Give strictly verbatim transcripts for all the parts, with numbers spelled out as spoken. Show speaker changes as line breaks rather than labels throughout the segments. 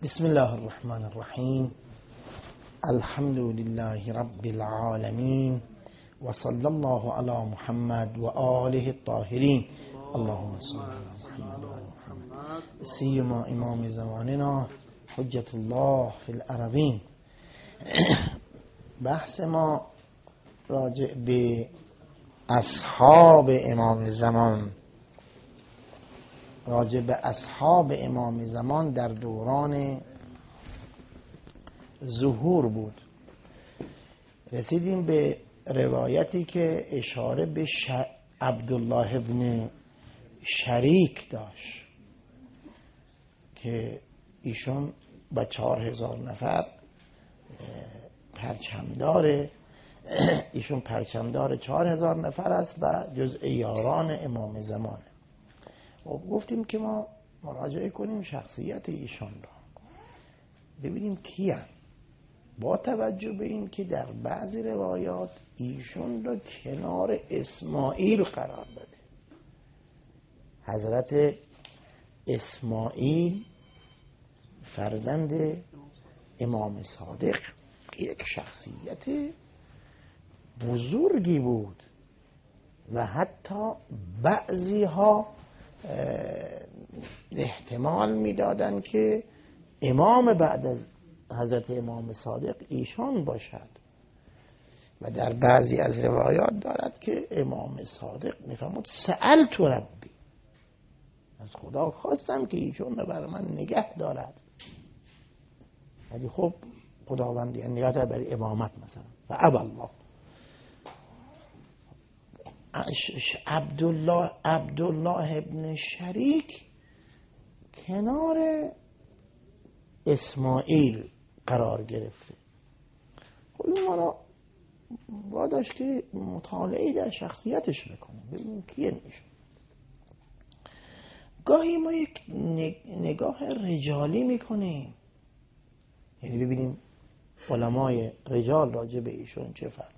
بسم الله الرحمن الرحیم. الحمد لله رب العالمین و صلی الله علی محمد و آله الطاهرین. اللهم صل علی محمد و آل محمد. سیما امام زماننا حجت الله فی الارضین. بحث ما راجع به اصحاب امام زمان، راجع به اصحاب امام زمان در دوران ظهور بود. رسیدیم به روایتی که اشاره به ش... عبدالله ابن شریک داشت که ایشون با چهار هزار نفر پرچمدار ایشون پرچمدار چهار هزار نفر است و جزء یاران امام زمانه. و گفتیم که ما مراجعه کنیم شخصیت ایشان را، ببینیم کیه، با توجه به این که در بعضی روایات ایشون را کنار اسماعیل قرار داده. حضرت اسماعیل فرزند امام صادق یک شخصیت بزرگی بود و حتی بعضی ها احتمال میدادند که امام بعد از حضرت امام صادق ایشان باشد و در بعضی از روایات دارد که امام صادق میفرمود سألت ربی، از خدا خواستم که ایشون رو برای من نگه دارد. ولی خب خداوند یعنی نگه دارد برای امامت مثلا و ابا الله. عبدالله عبدالله ابن شریک کنار اسماعیل قرار گرفته. خب ما را باداش که مطالعه در شخصیتش بکنیم، ببینیم کیه میشه. گاهی ما یک نگاه رجالی میکنیم، یعنی ببینیم علمای رجال راجع به ایشون چه فرمودن.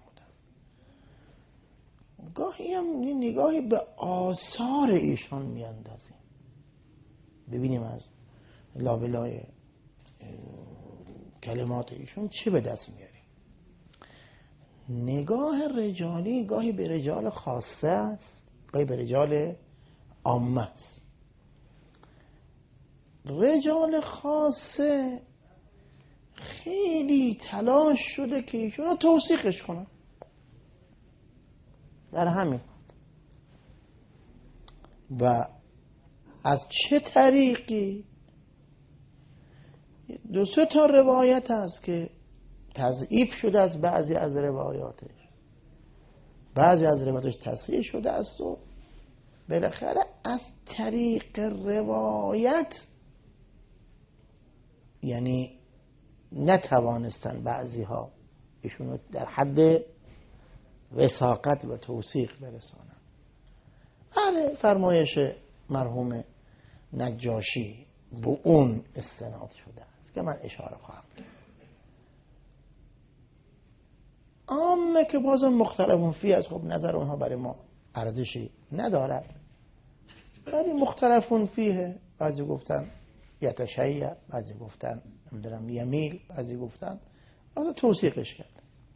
گاهی هم نگاهی به آثار ایشان میاندازیم، ببینیم از لابلای کلمات ایشون چه به دست میاریم. نگاه رجالی گاهی به رجال خاصه است، گاهی به رجال عامه است. رجال خاصه خیلی تلاش شده که ایشون رو توثیقش کنن. در همین و از چه طریقی؟ دو سه تا روایت هست که تضعیف شده از بعضی از روایاتش، بعضی از روایاتش تصحیح شده است و بالاخره از طریق روایت یعنی نتوانستن بعضی ها ایشونو در حد وثاقت و توثیق برسانن. بله، فرمایش مرحوم نجاشی به اون استناد شده است که من اشاره خواهم کرد. عامه که بازم مختلفون فی از خب نظر اونها برای ما ارزشی ندارد، ولی مختلفون فیه. بعضی گفتن یتشیع، بعضی گفتن نمیدونم یمیل، بعضی گفتن از توثیقش کرد.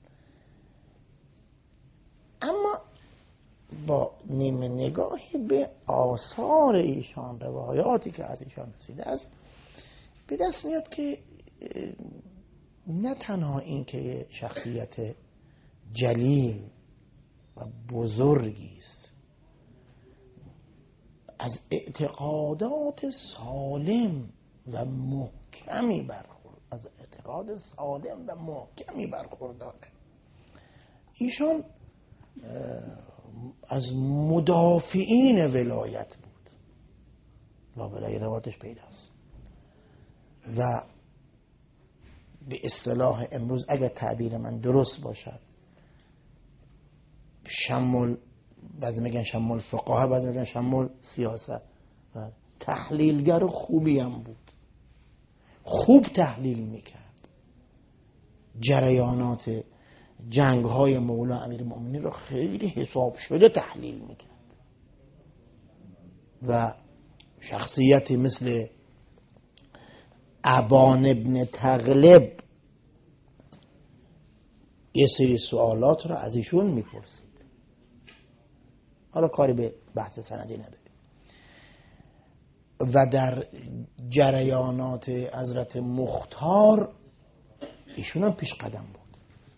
اما با نیمه نگاهی به آثار ایشان، روایاتی که از ایشان رسیده است، به دست میاد که نه تنها این که شخصیت جلیل و بزرگی است، از اعتقادات سالم و محکمی برخورد از اعتقاد سالم و محکمی برخورداره. ایشان از مدافعین ولایت بود، لابلای روایتش پیداست و به اصطلاح امروز اگر تعبیر من درست باشد شمول، بعضی میگن شمول فقاهه، بعضی میگن شمول سیاست، تحلیلگر خوبی هم بود، خوب تحلیل میکرد، جریانات جنگ های مولا امیرالمومنین رو خیلی حساب شده تحلیل میکرد و شخصیتی مثل ابان ابن تغلب یه سری سوالات رو از ایشون میپرسید. حالا کاری به بحث سندی نداره. و در جریانات حضرت مختار ایشون هم پیش قدم بود.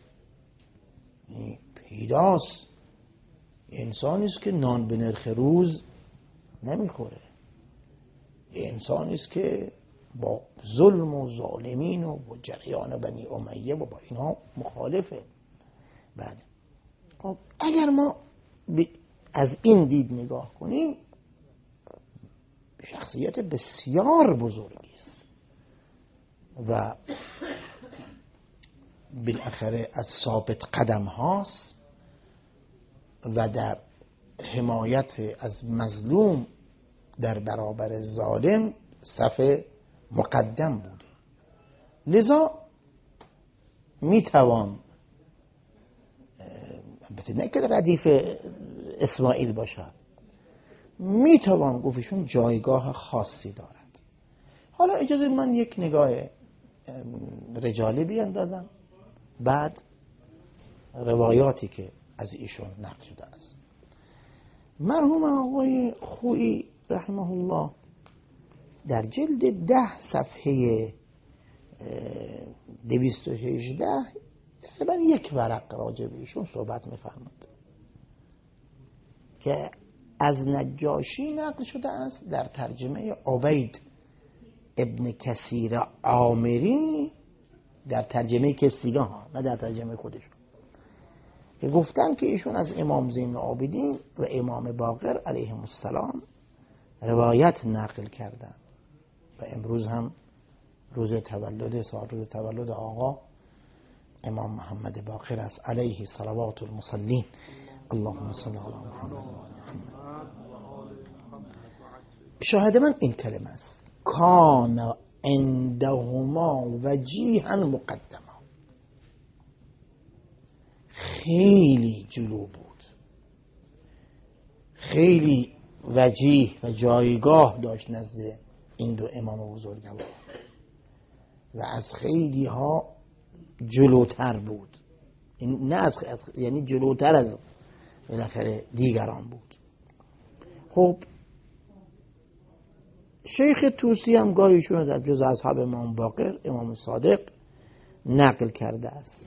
پیداست انسانی است که نان به نرخ روز نمیخوره، انسانی است که با ظلم و ظالمین و با جریان بنی امیه و با اینها مخالفه. بعد خب اگر ما از این دید نگاه کنیم، شخصیت بسیار بزرگی است و بالاخره از ثابت قدم هاست و در حمایت از مظلوم در برابر ظالم صف مقدم بوده. لذا میتوان، البته نه که ردیف اسماعیل باشد، میتوان گفتشون جایگاه خاصی دارد. حالا اجازه من یک نگاه رجالی بیاندازم، بعد روایاتی که از ایشون نقل شده است. مرحوم آقای خویی رحمه الله در جلد ده صفحه دویست و هجده تقریبا یک ورق راجع به ایشون صحبت می‌فرماد که از نجاشی نقل شده است در ترجمه عبید ابن کثیر عامری، در ترجمه کسیگه ها، نه در ترجمه خودشون، که گفتن که ایشون از امام زین العابدین و امام باقر علیهم السلام روایت نقل کردن و امروز هم روز تولد سال روز تولد آقا امام محمد باقر است علیه صلوات المصلین. اللهم صل علی محمد. شاهد من این کلمه است: کان عندهما وجیها مقدما. خیلی جلو بود، خیلی وجیه و جایگاه داشت نزد این دو امام بزرگوار و از خیلی ها جلوتر بود. این نه از یعنی جلوتر از بالاخره دیگران بود. خب شیخ طوسی هم گاهیشون رو در جز اصحاب امام باقر امام صادق نقل کرده است.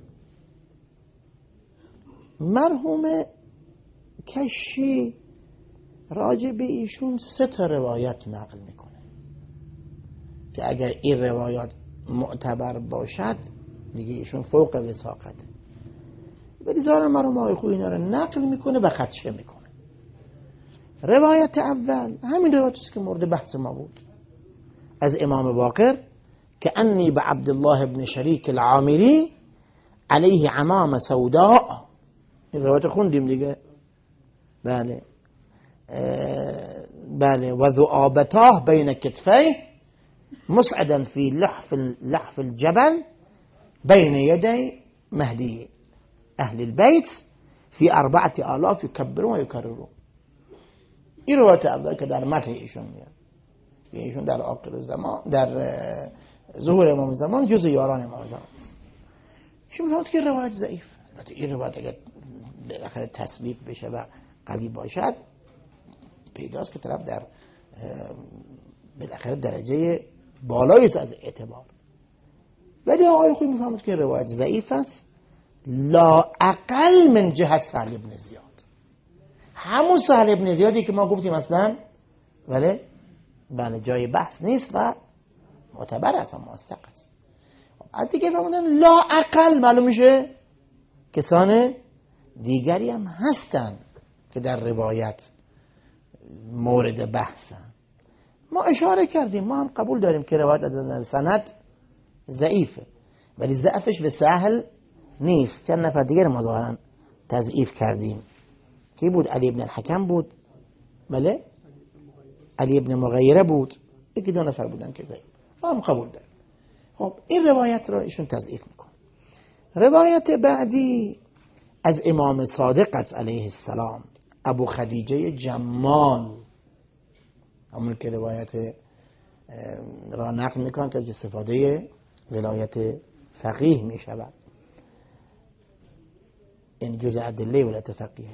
مرحوم کشی راجع به ایشون سه تا روایت نقل میکنه که اگر این روایات معتبر باشد دیگه ایشون فوق وثاقت، ولی ظاهرا مرحوم آقای خویی اینا رو نقل میکنه و خدشه میکنه. روایت اول همین روایتی است که مورد بحث ما بود، از امام باقر که انی به عبدالله ابن شریک العامری علیه عمام سوداء. این روایت خوندیم دیگه. بله بله و ذؤابتاه بین کتفیه مسعدا فی لحف لحف الجبل بین یدی مهدی اهل البیت فی اربعت آلاف یکبرون و یکررون. این روایت اول که در متن ایشون میاد، ایشون در آخر زمان در ظهور امام زمان جز یاران امام زمان است. شما فهمید که روایت ضعیف. البته این روایت اگر بالاخره تصویب بشه و قوی باشد پیداست که طرف در بالاخره درجه بالایی است از اعتبار، ولی آقای خویی میفهمید که روایت ضعیف است، لا اقل من جهت سهل بن زیاد. همون سهل بن زیادی که ما گفتیم اصلا ولی بله جای بحث نیست و معتبر است و موثق است. از دیگه فهمیدن لا اقل معلوم میشه کسان دیگری هم هستن که در روایت مورد بحثن. ما اشاره کردیم، ما هم قبول داریم که روایت از سند ضعیفه، ولی ضعفش به سهل نیست. چند نفر دیگر ما ظاهرا تضعیف کردیم. کی بود؟ علی ابن الحکم بود، بله علی ابن مغیره بود، یکی دو نفر بودن که ضعیف، ما هم قبول داریم. خب این روایت را ایشون تضعیف میکنه. روایت بعدی از امام صادق است علیه السلام، ابو خدیجه جمال، همون که روایت را نقل میکنن که استفاده ولایت فقیه میشود. این جزء ادله ولایت فقیه.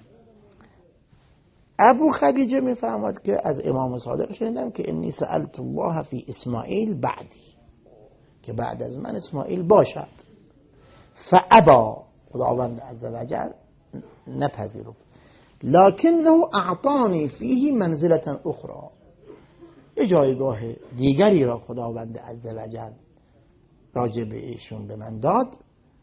ابو خدیجه میفهمد که از امام صادق شنیدم که انی سألت الله فی اسماعیل بعدی، که بعد از من اسماعیل باشد. فابا، خداوند عزوجل نپذیرفت. لکنه اعطانی فیه منزلة اخرى، جایگاه دیگری را خداوند عزوجل راجع به ایشون به من داد.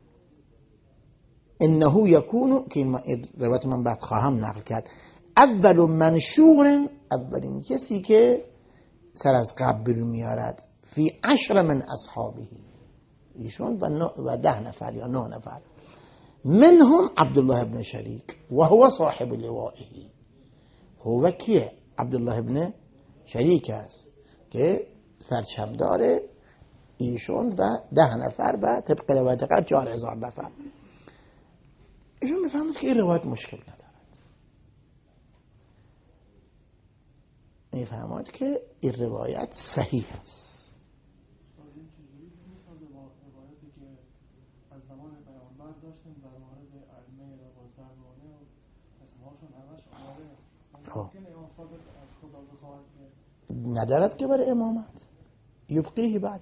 انه یکون، که این روایت من بعد خواهم نقل کرد، اول منشور، اولین کسی که سر از قبر میارد، فی عشر من اصحابه، ایشون و ده نفر یا نه نفر، منهم عبدالله ابن شریک و هو صاحب لوائه. هو کیه؟ عبدالله ابن شریک است که پرچم داره، ایشون و ده نفر و طبق روایت قبل چهار هزار نفر. ایشون میفهمد که این روایت مشکل ندارد، میفهمد که این روایت صحیح است. ندارد که برای امامت یبقیه بعد.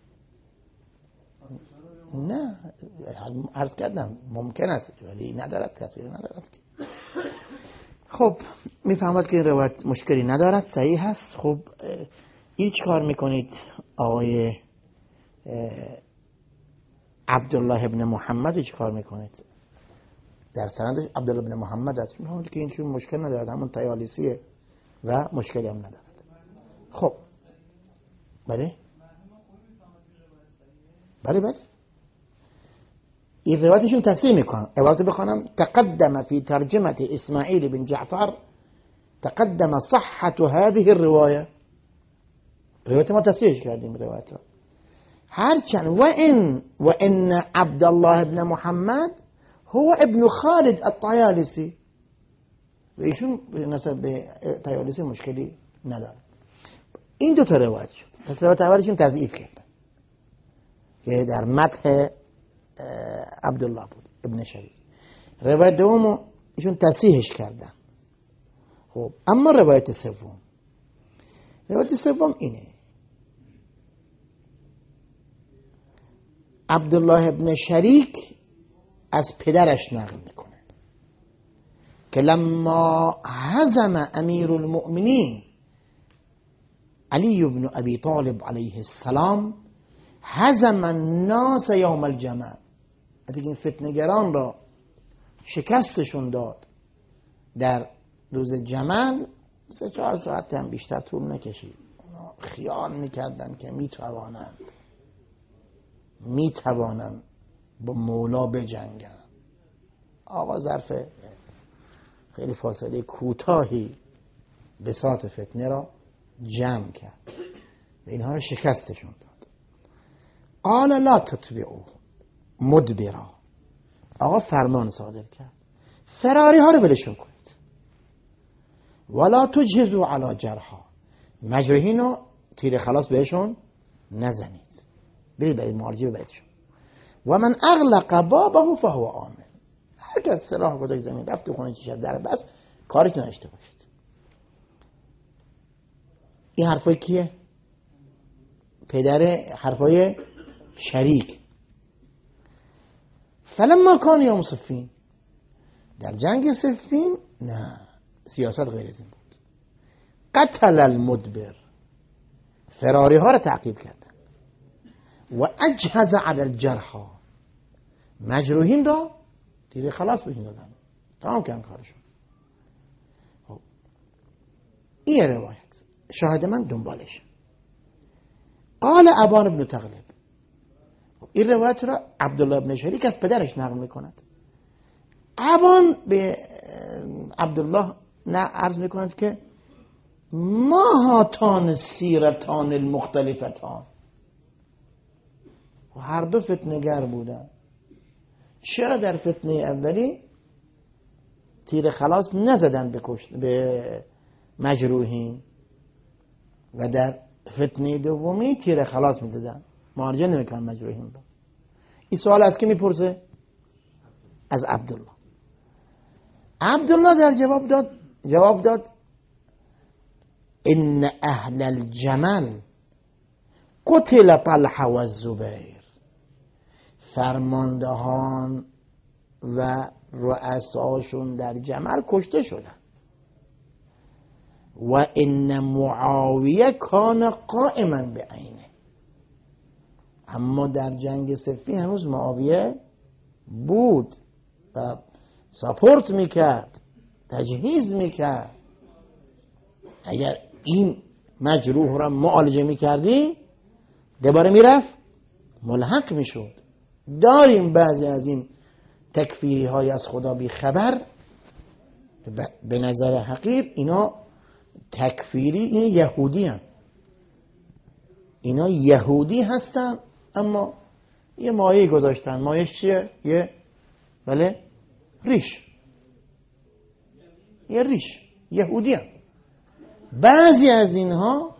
نه عرض کردم ممکن است ولی ندارد، کسی ندارد. خب میفهمد که این روایت مشکلی ندارد، صحیح هست. خب این چی کار میکنید؟ آقای عبدالله ابن محمد چی کار میکنید؟ در سندش عبدالله ابن محمد است، میفهمید که این چون مشکل ندارد، همون طیالیسیه و مشکلی هم ندارد. خب بله بله بله این روایتشون تصحیح میکنم. عبارت بخوانم: تقدم في ترجمة اسماعیل بن جعفر تقدم صحة هذه الرواية. روایت ما تصحیحش کردیم روایت را، هرچند و ان و ان عبدالله بن محمد هو ابن خالد الطیالسی، و ایشون نسبت به طیالسی مشکلی نداره. این دو تا روایت شد. پس روایت اولشون تضعیف کردن که در مدح عبدالله بود ابن شریک. روایت دوم ایشون تصحیحش کردن. خب اما روایت سوم، روایت سوم اینه: عبدالله ابن شریک از پدرش نقل میکنه که لما هزم امیر المؤمنین علی بن ابی طالب علیه السلام هزم الناس یوم الجمل، دیگه این فتنگران را شکستشون داد در روز جمل. سه چهار ساعت هم بیشتر طول نکشید. اونا خیال میکردن که میتوانند میتوانند با مولا بجنگن. آقا ظرف خیلی فاصله کوتاهی بساط فتنه را جمع کرد و اینها را شکستشون داد. قال لا تتبعوا مدبرا، آقا فرمان صادر کرد فراری ها رو ولشون کنید. ولا تجهزوا علی جرحا، مجروحین رو تیر خلاص بهشون نزنید، برید برید معالجه ببریدشون. و من اغلق بابه فهو آمن، هر کس سلاح گذاشت زمین رفت تو خونه چشد در بس، کارش نداشته باشید. این حرفای کیه؟ پدر حرفای شریک. فلما کان یوم صفین، در جنگ صفین نه، سیاست غیر از این بود. قتل المدبر، فراری ها را تعقیب کردن. و اجهز علی الجرحا، مجروحین را تیر خلاص بهشون دادن، تمام کردن کارشون. این روایت شاهد من دنبالش. قال ابان ابن تغلب، این روایت را عبدالله ابن شریک از پدرش نقل میکند. ابان به عبدالله نه عرض میکند که ما هاتان سیرتان المختلفتان، و هر دو فتنگر بودن، چرا در فتنه اولی تیر خلاص نزدن به, به مجروحین و در فتنه دومی تیر خلاص میدادن، مارجه نمیکنن مجروحین رو. این سوال از کی میپرسه؟ از عبدالله. عبدالله در جواب داد جواب داد ان اهل الجمل قتل طلحه و الزبیر، فرماندهان و رؤساشون در جمل کشته شدن. و ان معاویه کان قائما بعینه، اما در جنگ صفین هنوز معاویه بود و ساپورت میکرد، تجهیز میکرد. اگر این مجروح را معالجه میکردی دوباره میرفت ملحق میشد. داریم بعضی از این تکفیری های از خدا بی خبر به نظر حقیر اینا تکفیری، این یهودی هستن، اینا یهودی هستن اما یه مایه گذاشتن. مایه چیه؟ یه بله ریش، یه ریش یهودی هم. بعضی از اینها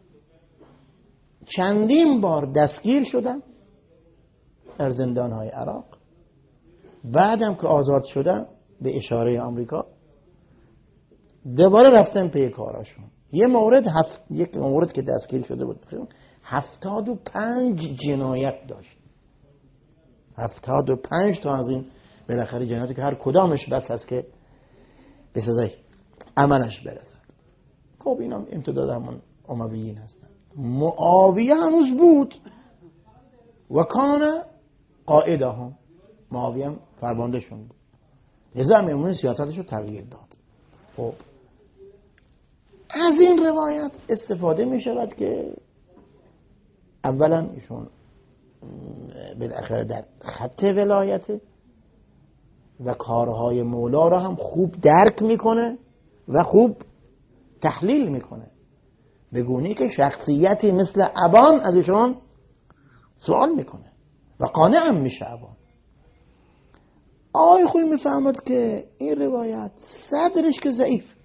چندین بار دستگیر شدن در زندانهای عراق، بعدم که آزاد شدن به اشاره آمریکا دوباره رفتن پی کاراشون. یه مورد هفت... یک مورد که دستگیر شده بود هفتاد و پنج جنایت داشت، هفتاد و پنج تا از این بالاخره جنایتی که هر کدامش بس هست که به سزای عملش برسد. خب اینا هم امتداد همون امویین هستن. معاویه هنوز بود و کان قائده هم، معاویه هم فرمانده شون بود، لذا امیرالمومنین سیاستش رو تغییر داد. خب از این روایت استفاده می شود که اولا ایشون بالاخره در خط ولایت و کارهای مولا را هم خوب درک میکنه و خوب تحلیل میکنه، به گونه‌ای که شخصیتی مثل ابان از ایشون سوال میکنه و قانع هم میشه. ابان آقای خوی میفهمد که این روایت صدرش که ضعیف.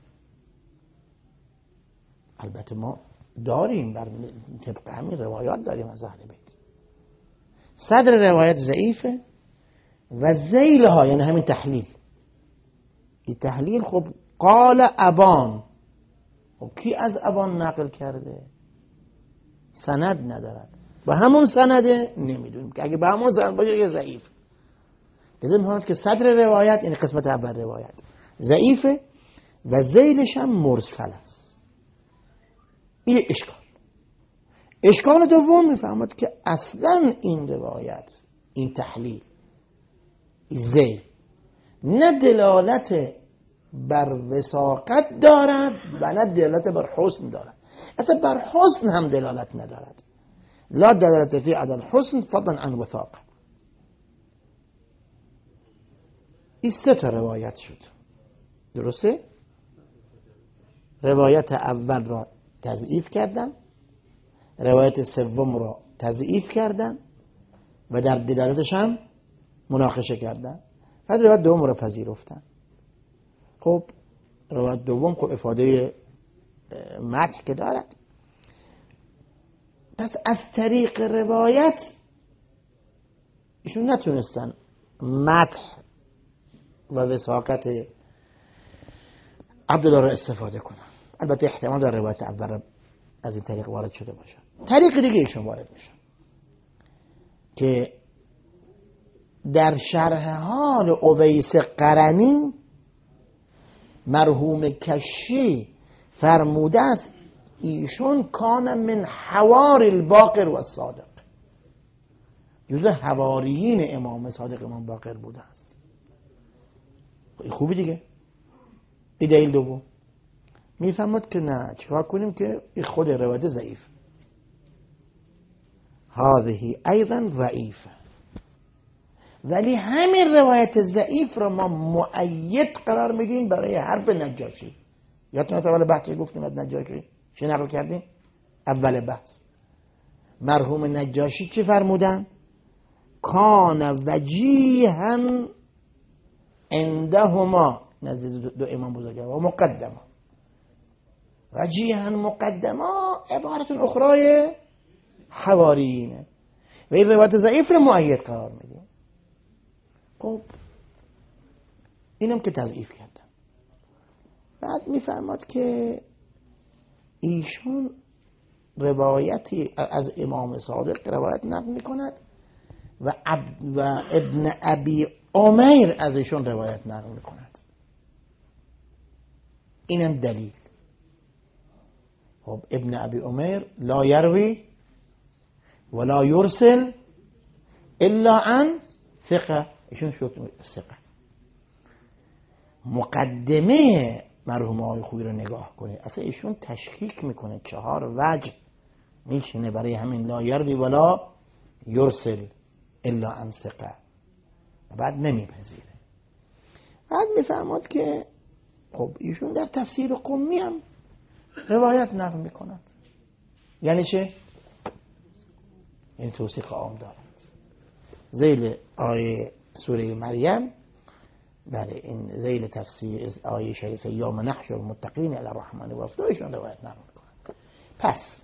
البته ما داریم بر طبق همین روایات داریم از اهل بیت، صدر روایت ضعیفه و ذیلها یعنی همین تحلیل. این تحلیل خب قال ابان، خب کی از ابان نقل کرده؟ سند ندارد و همون سنده نمیدونیم که اگه به همون سند باشه که ضعیف. لذا می‌فهمید که صدر روایت یعنی قسمت اول روایت ضعیفه و ذیلش هم مرسل است. این اشکال. اشکال دوم میفهمید که اصلا این روایت، این تحلیل، ذیل نه دلالت بر وثاقت دارد و نه دلالت بر حسن دارد، اصلا بر حسن هم دلالت ندارد. لا دلالت فی عدل حسن فضلا عن وثاقه. این سه تا روایت شد، درسته؟ روایت اول را تضعیف کردن، روایت سوم را تضعیف کردن و در دلالتش هم مناقشه کردن، بعد روایت دوم را پذیرفتن. خب روایت دوم خب افاده مدح که دارد، پس از طریق روایت ایشون نتونستن مدح و وثاقت عبدالله را استفاده کنن. البته احتمال در روایت اول از این طریق وارد شده باشه. طریق دیگه ایشون وارد میشن که در شرح حال اویس قرنی مرحوم کشی فرموده است ایشون کان من حوار الباقر و الصادق، جزء حواریین امام صادق امام باقر بوده است. خوبی دیگه. این دلیل دوم. میفهمد که نه چیکار کنیم که این خود روایت ضعیف، هذه ایضا ضعیفه، ولی همین روایت ضعیف را ما مؤید قرار میدیم برای حرف نجاشی. یادتون از اول بحث گفتیم از نجاشی چی نقل کردیم؟ اول بحث مرحوم نجاشی چی فرمودن؟ کان وجیها عندهما، نزد دو امام بزرگوار و مقدمه، وجیها مقدما عبارت اخرای حواریینه و این روایت ضعیف رو مؤید قرار میدیم. خب اینم که تضعیف کردم. بعد میفهمد که ایشون روایتی از امام صادق روایت نقل میکند و, و ابن ابی عمیر از ایشون روایت نقل میکند. اینم دلیل. خب ابن ابی عمیر لا یروی ولا یرسل الا عن ثقه، ایشون شد ثقه. مقدمه مرحوم آقای خویی رو نگاه کنید، اصلا ایشون تشکیک میکنه، چهار وجه میشینه برای همین لا یروی ولا یرسل الا عن ثقه و بعد نمیپذیره. بعد میفهمد که خب ایشون در تفسیر قمی هم روایت نقل میکند. یعنی چه؟ یعنی توثیق عام دارد. ذیل آیه سوره مریم، بله این ذیل تفسیر آیه شریفه یوم نحشر المتقین الی الرحمن وفدا ایشون روایت نقل میکنند. پس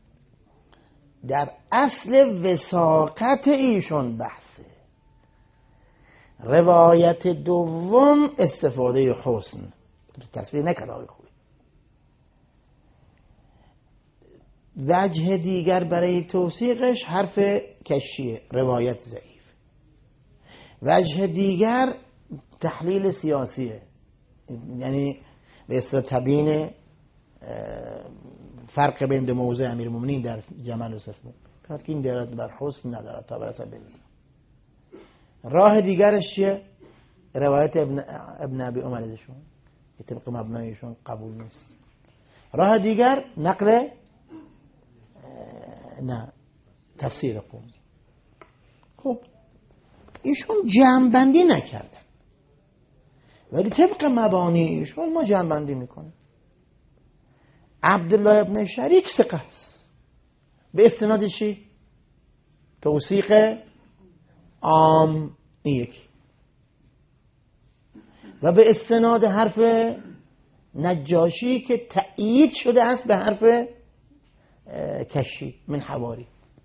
در اصل وثاقت ایشون بحثه. روایت دوم استفاده حسن، تصریح نکرد آقای خویی. وجه دیگر برای توثیقش حرف کشیه، روایت ضعیف. وجه دیگر تحلیل سیاسیه، یعنی به اصطلاح تبیین فرق بین دو موضع امیرالمومنین در جمل و صفر، که این دارد بر حسن ندارد تا برسه برسه. راه دیگرش چیه؟ روایت ابن, ابن ابی عمر ازشون که طبق مبنایشون قبول نیست. راه دیگر نقل نه تفسیر قومی. خب ایشون جمع‌بندی نکردن، ولی طبق مبانی ایشون ما جمع‌بندی میکنیم. عبدالله ابن شریک ثقه است به استناد چی؟ توثیق عام یکی، و به استناد حرف نجاشی که تأیید شده است به حرف کشی من حواری.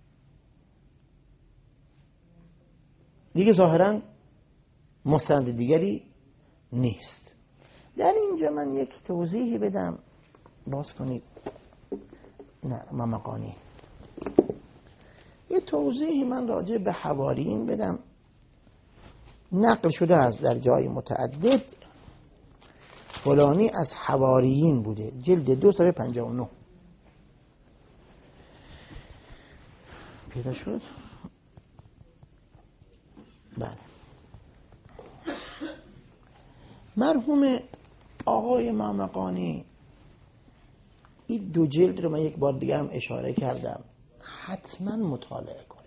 دیگه ظاهرا مستند دیگری نیست. در اینجا من یک توضیحی بدم، باز کنید. نه ممقانی یه توضیحی من راجع به حواریین بدم. نقل شده است در جای متعدد فلانی از حواریین بوده، جلد دو صفحه پنجاه و نه پیدا شد. بله مرحوم آقای ممقانی این دو جلد رو من یک بار دیگه هم اشاره کردم، حتما مطالعه کنید.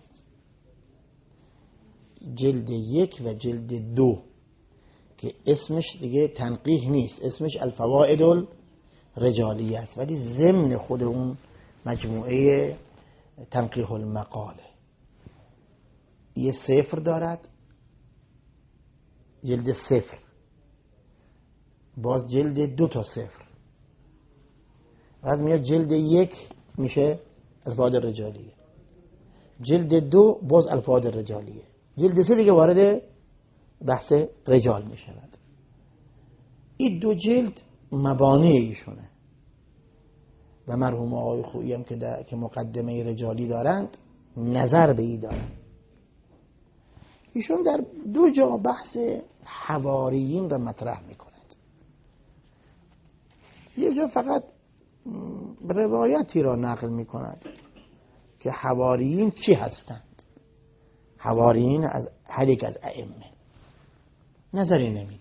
جلد یک و جلد دو که اسمش دیگه تنقیح نیست، اسمش الفوائد الرجالیه است، ولی ضمن خود اون مجموعه تنقیح المقاله یه صفر دارد، جلد صفر، باز جلد دو تا صفر، باز میاد جلد یک میشه الفاظ رجالیه، جلد دو باز الفاظ رجالیه، جلد سه دیگه وارد بحث رجال میشود. این دو جلد مبانی ایشونه و مرحوم آقای خویی هم که, که مقدمه رجالی دارند نظر به این دارند. ایشون در دو جا بحث حواریین را مطرح میکند. یه جا فقط روایتی را نقل میکند که حواریین کی هستند. حواریین از هر یک از ائمه نظری نمیده.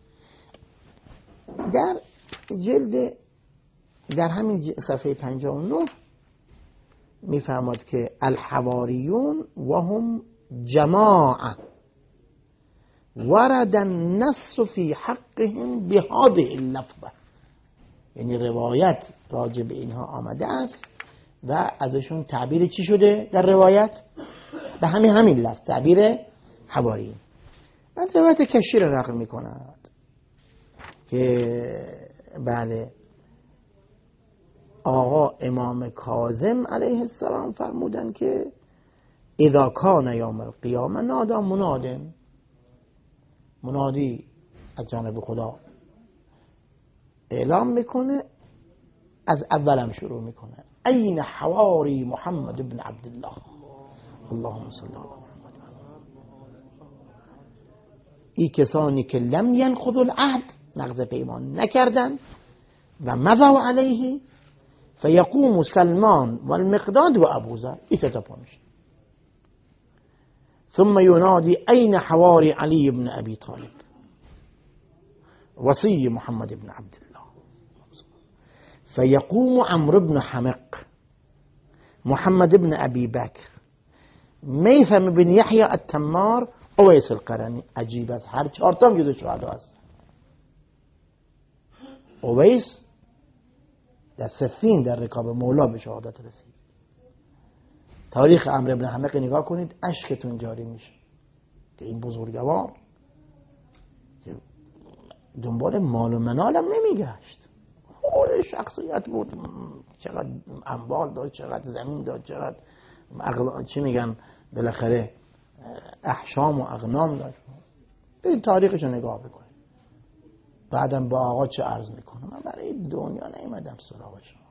در جلد در همین صفحه پنجاه و نه میفرماد که الحواریون و هم جماعه ورد النص فی حقهم بهذه اللفظه، یعنی روایت راجع به اینها آمده است و ازشون تعبیر چی شده در روایت؟ به همین همین لفظ، تعبیر حواریین. بعد روایت کشی را نقل میکند که بله آقا امام کاظم علیه السلام فرمودن که اذا کان یوم القیامه نادا منادن، منادی از جانب خدا اعلام میکنه، از اولم شروع میکنه، این حواری محمد ابن عبدالله اللهم صل علی محمد. این کسانی که لم ینقضوا العهد، نقض پیمان نکردن، و مضوا علیه، فیقوم سلمان و المقداد و ابوذر، این سه تا پا میشه. ثم ینادی این حواری علی ابن ابی طالب وصی محمد ابن عبدالله، فیقوم عمرو بن حمق، محمد ابن ابی بکر، میثم بن یحیی التمار، اویس القرنی. عجیب است، هر چهار تا جزو شهدا هست. اویس در صفین در رکاب مولا به شهادت رسید. تاریخ عمرو بن حمق نگاه کنید، اشکتون جاری میشه که این بزرگوار دنبال مال و منالم نمیگشت، خود شخصیت بود، چقدر اموال داشت، چقدر زمین داشت، چقدر اغلا... چی میگن بالاخره احشام و اغنام داشت. این تاریخش رو نگاه بکنید. بعدم با آقا چه عرض میکنه، من برای دنیا نیومدم سراغ شما،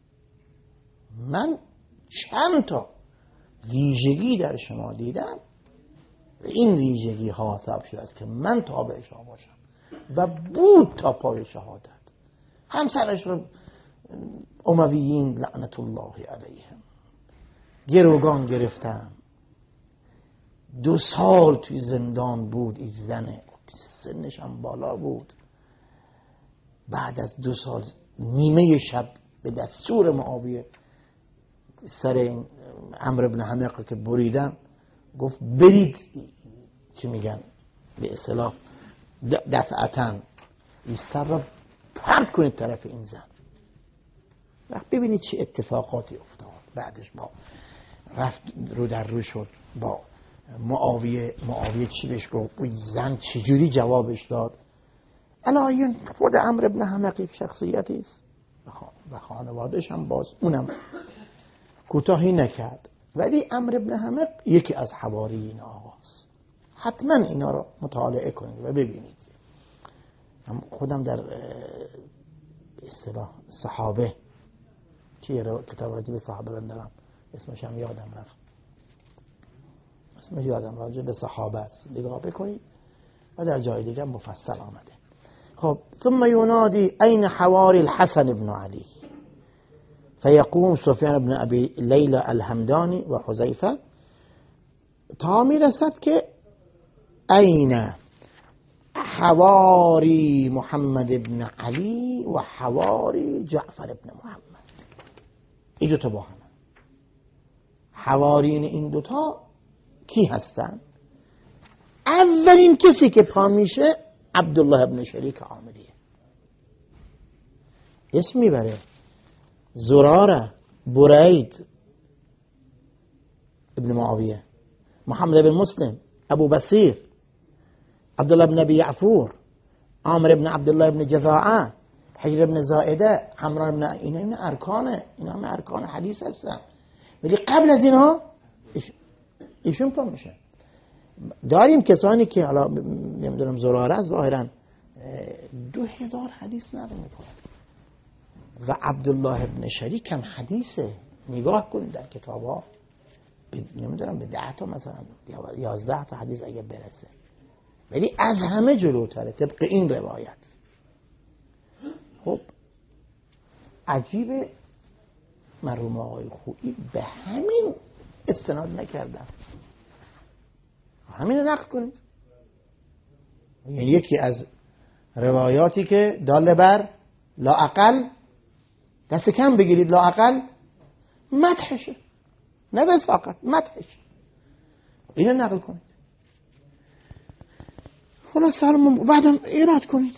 من چند تا ویژگی در شما دیدم، این ویژگی ها سبب شده است که من تابع شما باشم، و بود تا پای شهادت. همسرش رو امویین لعنت الله علیهم گروگان گرفتم، دو سال توی زندان بود. این زنه سنش هم بالا بود. بعد از دو سال نیمه شب به دستور معاویه سر این عمرو بن حمق که بریدن، گفت برید چی میگن به اصطلاح دفعتاً این سر را پرت کنید طرف این زن. وقت ببینید چه اتفاقاتی افتاد. بعدش با رفت رو در رو شد با معاویه. معاویه چی بهش گفت، این زن چجوری جوابش داد. الان خود عمرو بن حمق یک شخصیتی است و خانوادهش هم باز اونم کوتاهی نکرد. ولی عمرو بن حمق یکی از حواریین آقاست. حتما اینا رو مطالعه کنید و ببینید. خودم در اصطلاح صحابه چیه کتاب راجع به صحابه بندارم، اسمش هم یادم رفت، اسمش یادم راجع به صحابه است، نگاه بکنید و در جای دیگه مفصل آمده. خب ثم ینادی این حواری الحسن بن علی، فیقوم سفیان بن ابی لیلى الحمدانی و حذیفه، تا میرسد که این حواری محمد بن علی و حواری جعفر بن محمد. این دوتا با هم. حوارین این دوتا کی هستن؟ اولین کسی که پا میشه عبدالله ابن شریک عامریه. اسم میبره زراره، برید ابن معاویه، محمد بن مسلم، ابو بصیر، عبدالله بن ابی یعفور، عامر بن عبدالله بن جذاعه، حجر بن زائده، عمران بن، اینا این ارکانه، اینا هم ارکان حدیث هستن. ولی قبل از اینها ایشون پا میشه. داریم کسانی که حالا نمیدونم زراره ظاهرا دو هزار حدیث نقل میکنه و عبدالله ابن شریک هم حدیثه. نگاه کنید در کتاب ها، نمیدونم به ده تا مثلا یازده تا حدیث اگه برسه، ولی از همه جلوتره طبق این روایت. خب عجیبه مرحوم آقای خویی به همین استناد نکردن، همین رو نقل کنید. یعنی یکی از روایاتی که داله بر لااقل، دست کم بگیرید، لااقل مدحشه، نه وثاقت، مدحشه، اینو نقل کنید. خلاص بعدم ایراد کنید.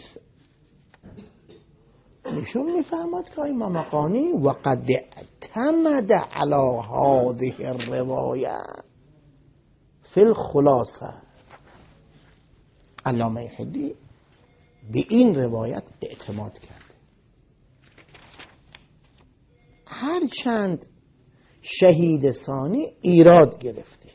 نشون میفهمد که این مقانی وقد اعتمد على هذه الروایه فی الخلاصه. علامه حدی به این روایت اعتماد کرد. هر چند شهید ثانی ایراد گرفته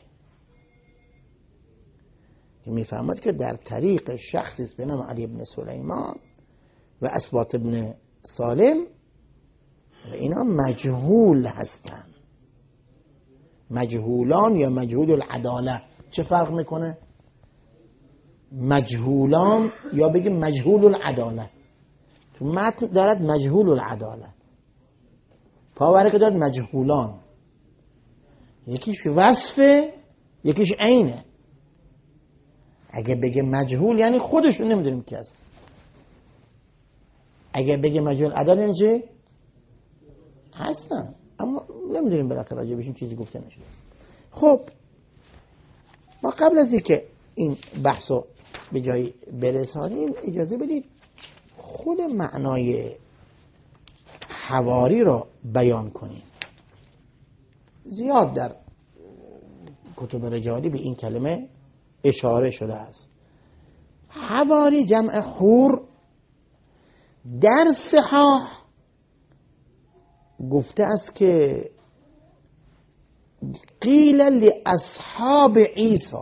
که میفهمد که در طریق شخصی به نام علی بن سلیمان و اسباط بن سالم و اینا مجهول هستن. مجهولان یا مجهول العداله چه فرق میکنه؟ مجهولان یا بگیم مجهول العداله. تو متن دارد مجهول العداله، پاوره که دارد مجهولان، یکیش وصفه یکیش عینه. اگه بگه مجهول یعنی خودشون نمیدونیم کی هست. اگه بگه مجهول عداله یعنی چه؟ هستن اما نمیدونیم بالاخره راجع بهشون چیزی گفته نشده. خب ما قبل از اینکه این بحثو به جایی برسانیم اجازه بدید خود معنای حواری را بیان کنیم. زیاد در کتب رجالی به این کلمه اشاره شده است. حواری جمع حور در صحاح گفته است که قیل لاصحاب عیسی،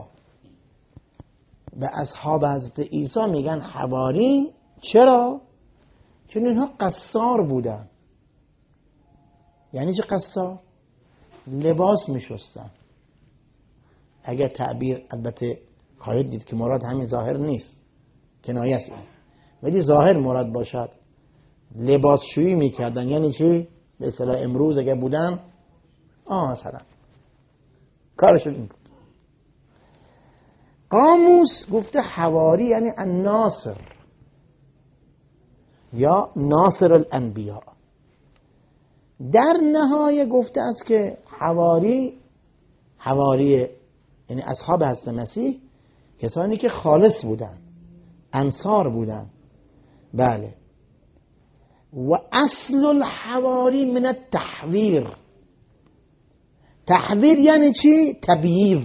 به اصحاب حضرت عیسی میگن حواری. چرا؟ چون اینها قصار بودن. یعنی چه قصار؟ لباس میشستن. اگر تعبیر، البته خواهید دید که مراد همین ظاهر نیست، کنایه است، ولی ظاهر مراد باشد لباس شویی میکردن. یعنی چی؟ به اصطلاح امروز اگر بودن آه مثلا کارشون این بود. قاموس گفته حواری یعنی الناصر یا ناصر الانبیاء. در نهایه گفته است که حواری حواری یعنی اصحاب حضرت مسیح کسانی که خالص بودن، انصار بودن. بله. و اصل الحواری من التحویر. تحویر یعنی چی؟ تبییض.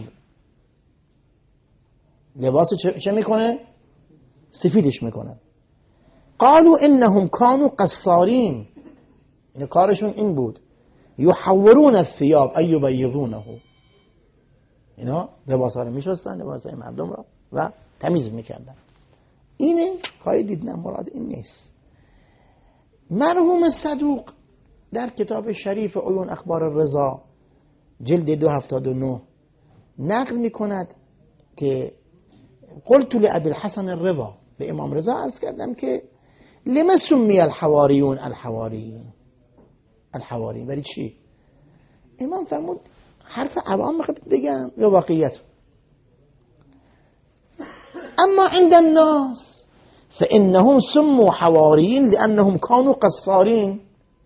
لباس چه میکنه؟ سفیدش میکنه. قالوا انهم كانوا قصارین، این کارشون این بود. یحورون الثياب ای یبیضونه. اینا لباس ها رو میشستن، لباس های مردم را، و تمیز میکردن. اینه خواهید دید نه مراد این نیست. مرحوم صدوق در کتاب شریف عیون اخبار الرضا جلد دو هفتاد و نه نقل میکند که قلت لابی الحسن الرضا، به امام رضا عرض کردم که لما سمی الحواریون الحواریین الحواریین، برای چی؟ امام فرمود حرف عوام میخواد بگم یا واقعیت؟ اما عند الناس فانهم سموا حواریین لانهم كانوا قصارین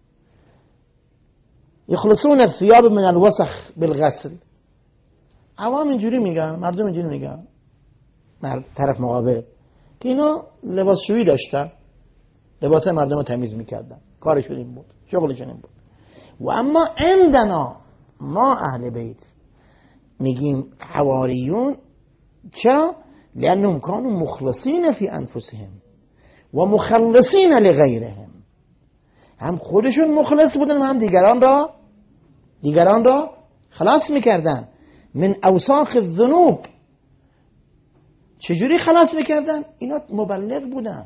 یخلصون الثياب من الوسخ بالغسل. عوام اینجوری میگن، مردم اینجوری میگن، طرف مقابل، که اینا لباس شویی داشتن، لباس مردم رو تمیز میکردن، کارشون این بود، شغلشون این بود. و اما عندنا ما اهل بیت میگیم حواریون. چرا؟ لانهم كانوا مخلصین فی انفسهم و مخلصین لغیرهم. هم خودشون مخلص بودن و هم دیگران را دیگران را خلاص میکردن من اوساخ الذنوب. چجوری خلاص میکردن؟ اینا مبلغ بودن،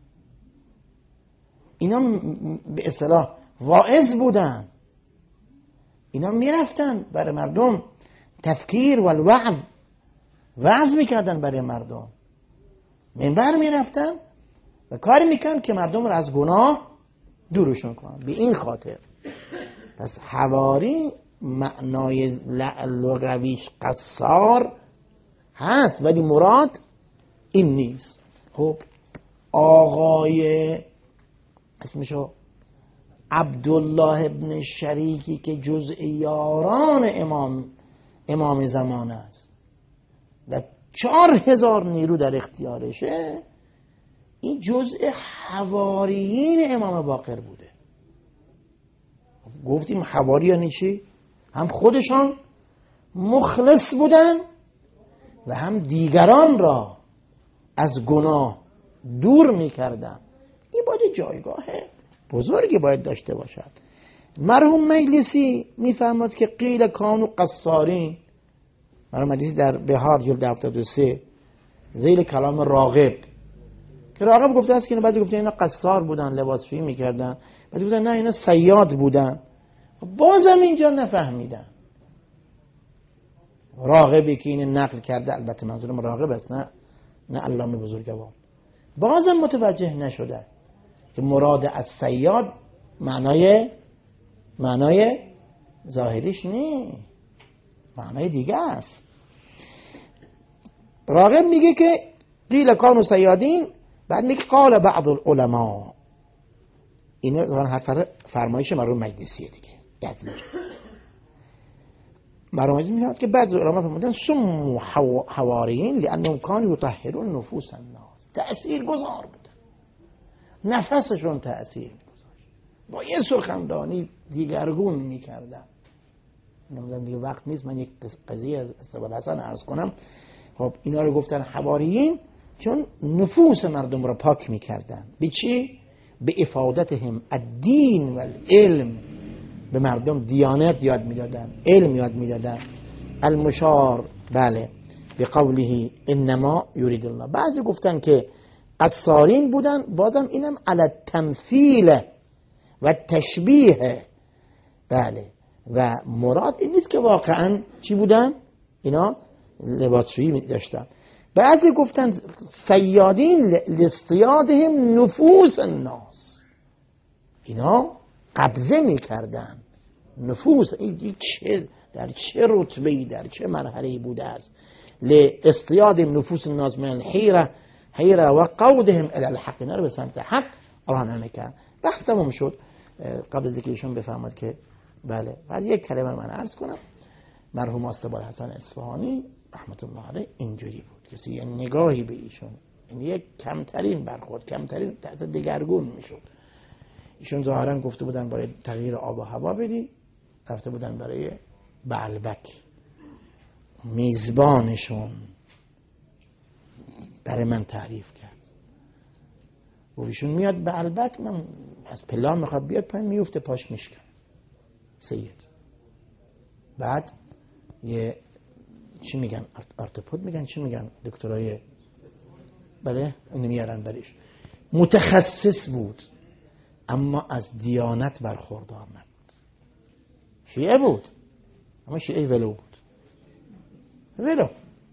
اینا به اصطلاح واعظ بودن، اینا میرفتن برای مردم تفکیر و الوعظ، وعظ میکردن برای مردم، منبر میرفتن و کاری میکردن که مردم رو از گناه دورشون کنن. به این خاطر پس حواری معنای لغویش قصار هست ولی مراد این نیست. خب آقای اسمشو عبدالله ابن شریکی که جزء یاران امام امام زمان است و چهار هزار نیرو در اختیارشه، این جزء حواریین امام باقر بوده. گفتیم حواری یعنی چی؟ هم خودشان مخلص بودن و هم دیگران را از گناه دور میکردن. این باید جایگاه بزرگی باید داشته باشد. مرحوم مجلسی میفهمد که قیل کانو قصارین. مرحوم مجلسی در بهار جلد هفتاد و سه ذیل کلام راغب که راغب گفته است که بعضی گفتن اینا قصار بودن لباسشویی میکردن، بعضی گفتن نه اینا صیاد بودن. بازم اینجا نفهمیدن. راغبی که این نقل کرده، البته منظورم راغب است نه نه علامه بزرگوار، بازم متوجه نشده که مراد از صیاد معنای معنای ظاهریش نه، معنای دیگه است. راغب میگه که قیل کانوا صیادین، بعد میگه قال بعض العلماء. اینه ظاهرا حرف فرمایش مرحوم مجلسیه دیگه. یزدی مرحوم مجلسی میگه که بعضی علما فرمودن سموا حواریین لانهم كانوا يطهرون نفوس الناس. تأثیر گذار بودن، نفسشون تأثیر گذاشت، با یه سخنرانی دیگرگون میکردن. نمیدونم دیگه وقت نیست من یک قضیه از استقبال حسن عرض کنم. خب اینا رو گفتن حواریین چون نفوس مردم رو پاک میکردن. به چی؟ به افادتهم الدین و العلم، به مردم دیانت یاد میدادن، علم یاد میدادن. المشار بله به قوله انما یرید الله. بعضی گفتن که قصارین بودن، بازم اینم علی التمثیل و تشبیه. بله و مراد این نیست که واقعا چی بودن اینا، لباسشویی داشتن. بعضی گفتن صیادین لاصطیادهم نفوس الناس، اینا قبضه میکردن نفوس. این چه در چه رتبه‌ای در چه مرحله‌ای بوده است؟ لاصطیادهم نفوس الناس من الحیره حیره و قودهم الی الحق، اینا رو به سمت حق راه میکرد. بحث تمام شد. قبل از اینکه ایشون بفهمد که بله، بعد یک کلمه من عرض کنم. مرحوم استقبال حسن اصفهانی رحمت الله علیه اینجوری بود، کسی یه نگاهی به ایشون، این یک کمترین برخورد، کمترین تحت دگرگون میشد. ایشون ظاهرا گفته بودن باید تغییر آب و هوا بدی، رفته بودن برای بعلبک. میزبانشون برای من تعریف کرد و ایشون میاد بعلبک، من از پلا میخواد بیاد پایین، میفته پاش میشکن سید. بعد یه چی میگن ارتوپد میگن چی میگن دکترای بله اونو میارن برایش. متخصص بود اما از دیانت برخوردار نبود. شیعه بود اما شیعه ولو بود، ولو،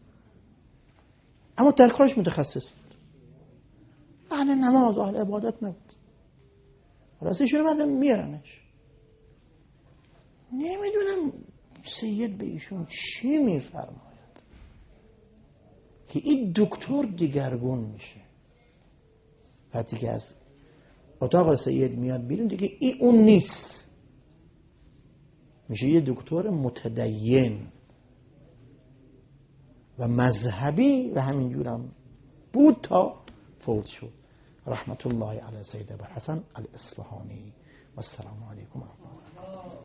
اما در کارش متخصص بود. اهل نماز اهل عبادت نبود. راستشون مثلا میارنش. نمیدونم سید به ایشون چی میفرماید که این دکتر دیگرگون میشه. وقتی که از اتاق سید میاد بیرون دیگه این اون نیست، میشه یه دکتر متدین و مذهبی و همینجورم بود تا فوت شد. رحمت الله علی سید ابوالحسن الاصفهانی و السلام علیکم و رحمت الله.